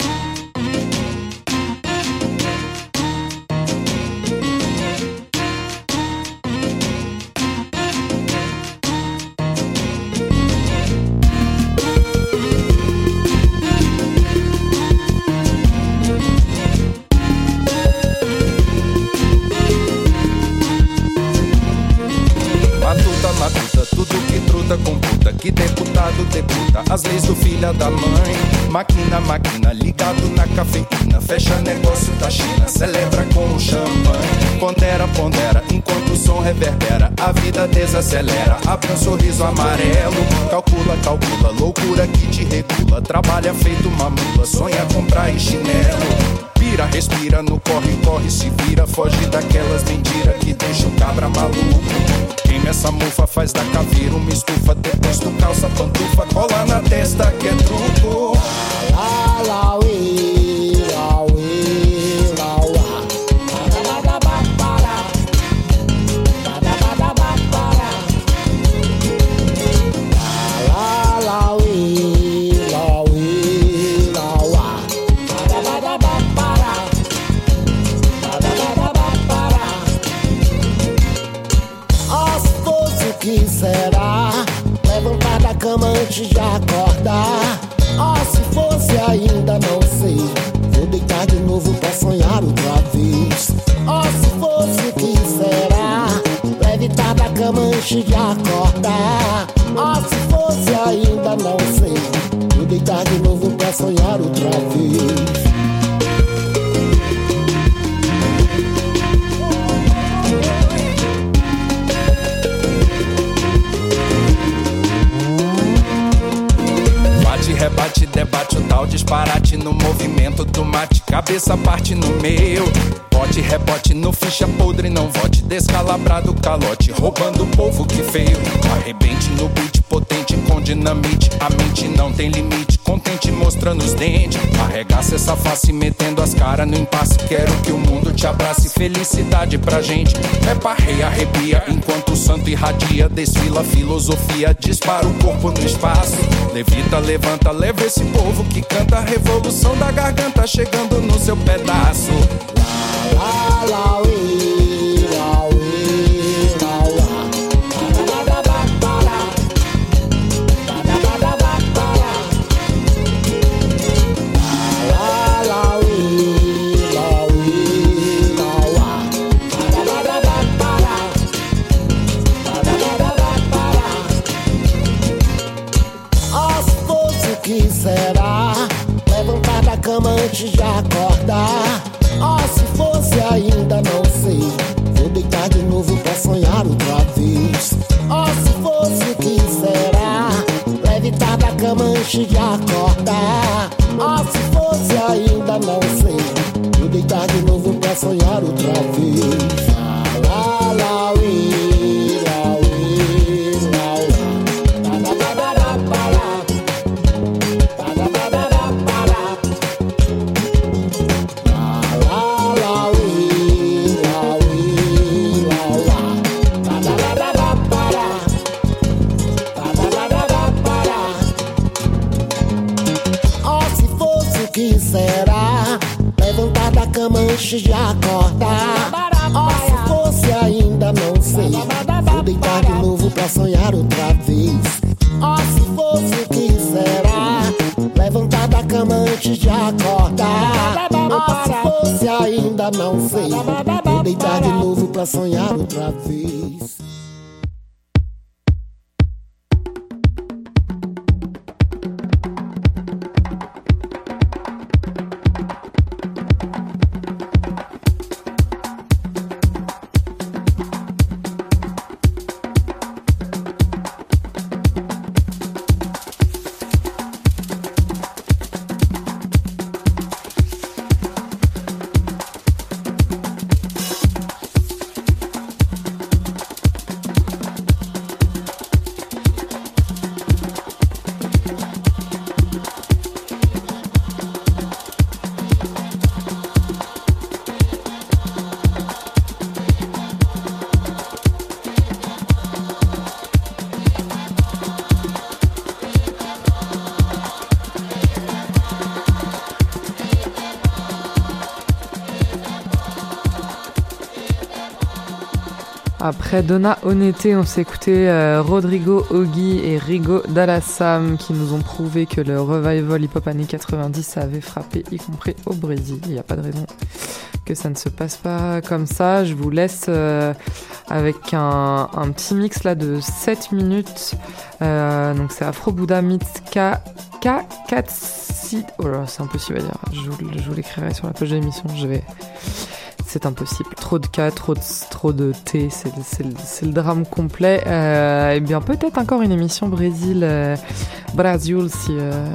Matuta, tudo que truta computa, que deputado deputa as leis do filho da mãe. Maquina, máquina, ligado na cafeína, fecha negócio da China, celebra com o champanhe. Pondera, pondera, enquanto o som reverbera, a vida desacelera, abre um sorriso amarelo. Calcula, calcula, loucura que te regula, trabalha feito uma mula, sonha com praia e chinelo. Pira, respira, no corre, corre, se vira, foge daquelas mentiras que deixam o cabra maluco. Queima essa mufa, faz da caveira uma estufa, depois tu calça pantufa, cola na testa que é truco. La, la, ui, la, ui, la, ua. La, la, ui, la, ui, la, ua. Ah, se fosse o que será, levantar da cama antes de acordar. Ah, se fosse ainda não sei, vou deitar de novo pra sonhar outra vez. Ah, se fosse o que será, levantar da cama antes de acordar. Ah, se fosse ainda não sei, vou deitar de novo pra sonhar outra vez. Rebate, debate, o tal disparate no movimento do mate, cabeça parte no meio. Rebote, rebote no ficha podre, não vote. Descalabrado calote, roubando o povo que feio. Arrebente no beat potente com dinamite. A mente não tem limite, contente mostrando os dentes. Arregaça essa face metendo as caras no impasse. Quero que o mundo te abrace, felicidade pra gente. É parrei, arrepia, enquanto o santo irradia. Desfila a filosofia, dispara o corpo no espaço. Levita, levanta, leva esse povo que canta. A revolução da garganta chegando no seu pedaço. La, la, we, la, we, la, la. Que será? Levantar da cama antes de acordar. Oh, se fosse ainda não sei. Vou deitar de novo pra sonhar outra vez. Oh, se fosse o que será? Levantar da cama antes de acordar. Oh, se fosse ainda não sei. Vou deitar de novo pra sonhar outra vez. La, la, la, we, la, we, la, la. Da, da, da, da, da, da. Que será? Levantar da cama antes de acordar. Oh, se fosse ainda não sei. Vou deitar de novo pra sonhar outra vez. Oh, se fosse o que será? Levantar da cama antes de acordar. Oh, se fosse ainda não sei. Vou deitar de novo pra sonhar outra vez. Après Donna Onete, on s'est écouté euh, Rodrigo Ogui et Rigo Dalassam qui nous ont prouvé que le revival hip-hop années quatre-vingt-dix avait frappé, y compris au Brésil. Il n'y a pas de raison que ça ne se passe pas comme ça. Je vous laisse euh, avec un, un petit mix là de sept minutes. Euh, donc c'est Afro Buddha Mitska Kakatsi. Oh là, c'est impossible à dire. Je vous, je vous l'écrirai sur la page de l'émission. Je vais. C'est impossible. Trop de K, trop de, trop de T, c'est, c'est, c'est le drame complet. Euh, et bien peut-être encore une émission Brésil, euh, Brasil si euh,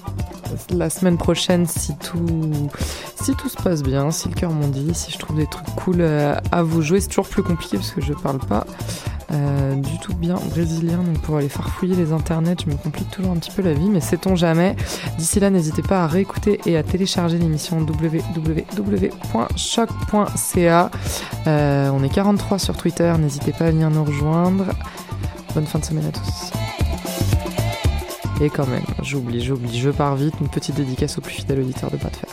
la semaine prochaine, si tout, si tout se passe bien, si le cœur m'en dit, si je trouve des trucs cool euh, à vous jouer. C'est toujours plus compliqué parce que je parle pas euh, du tout bien brésilien, donc pour aller farfouiller les internets, je me complique toujours un petit peu la vie, mais sait-on jamais. D'ici là, n'hésitez pas à réécouter et à télécharger l'émission w w w point choc point c a. Euh, on est quarante-trois sur Twitter, n'hésitez pas à venir nous rejoindre. Bonne fin de semaine à tous. Et quand même, j'oublie, j'oublie, je pars vite, une petite dédicace aux plus fidèles auditeurs de Bras de Fer.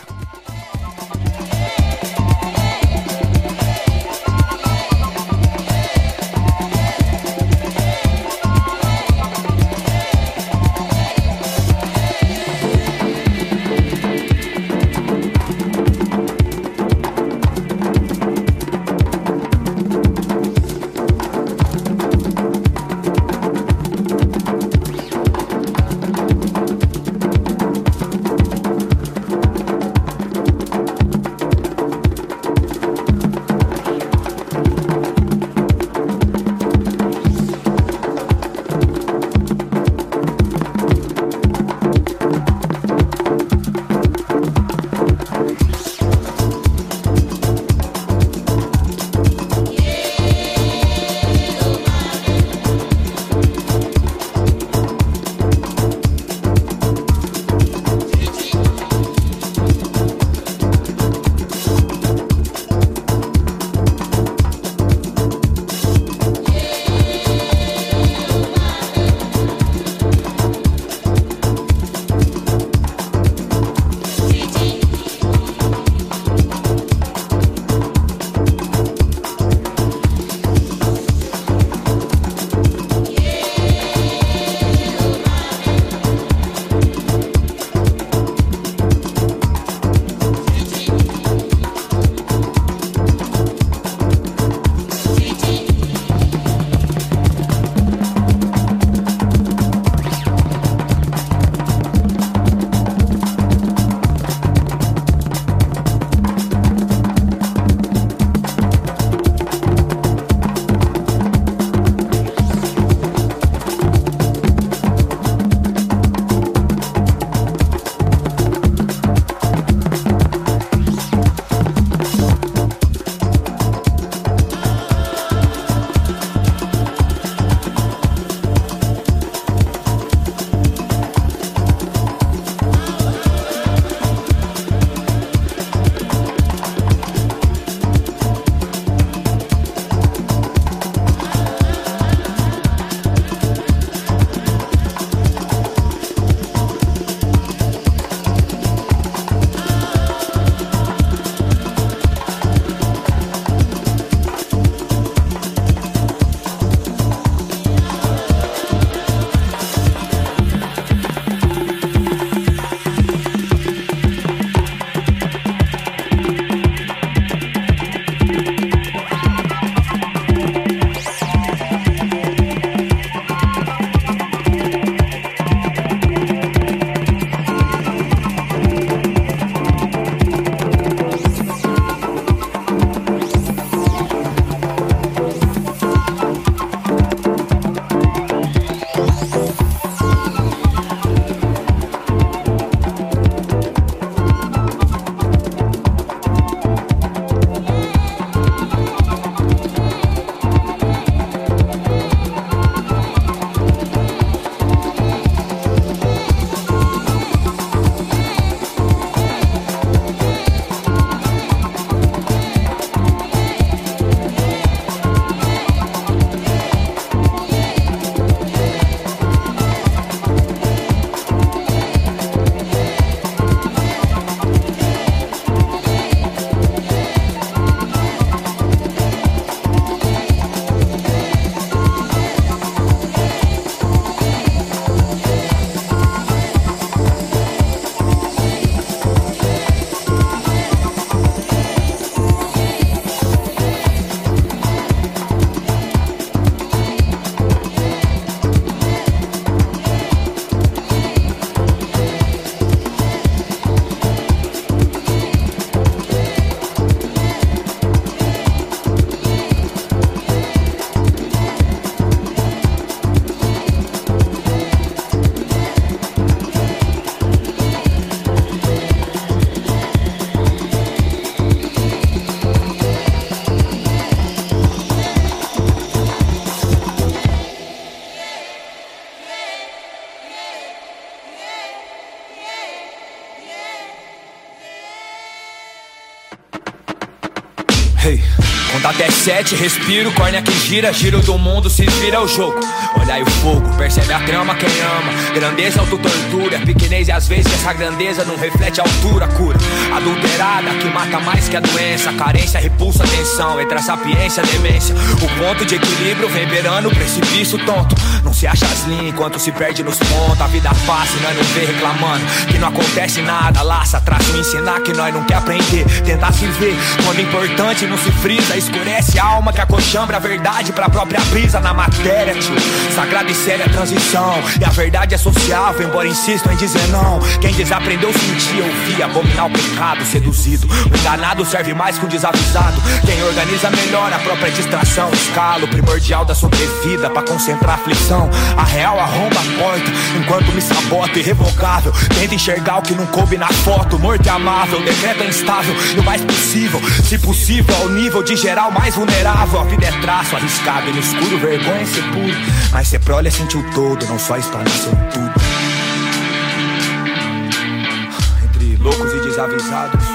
Hey, conta até sete, respiro, córnea que gira, giro do mundo, se vira o jogo. Olha aí o fogo, percebe a trama quem ama. Grandeza, auto-tortura, pequenez e às vezes essa grandeza não reflete a altura, cura. Adulterada que mata mais que a doença. Carência, repulsa, tensão, entre a sapiência e a demência. O ponto de equilíbrio vem beirando o precipício tonto. Não se acha slim enquanto se perde nos pontos. A vida fácil, nós não vê reclamando que não acontece nada. Laça, traço, ensinar que nós não quer aprender. Tentar se ver quando importante não se frisa. Escurece a alma que acochambra a verdade pra própria brisa na matéria, tio. Sagrada e séria transição. E a verdade é sociável, embora insistam em dizer não. Quem desaprendeu sentir, ouvir, abominar o pecado seduzido. O enganado serve mais que um desavisado. Quem organiza melhor a própria distração. Escala o primordial da sobrevida pra concentrar a aflição. A real arromba a porta enquanto me sabota, irrevogável. Tenta enxergar o que não coube na foto. Morte amável, decreto é instável e o mais possível, se possível, ao nível de geral mais vulnerável. A vida é traço arriscado e no escuro vergonha ser puro. Mas cê prole é sentir o todo, não só explanação tudo. Entre loucos e desavisados,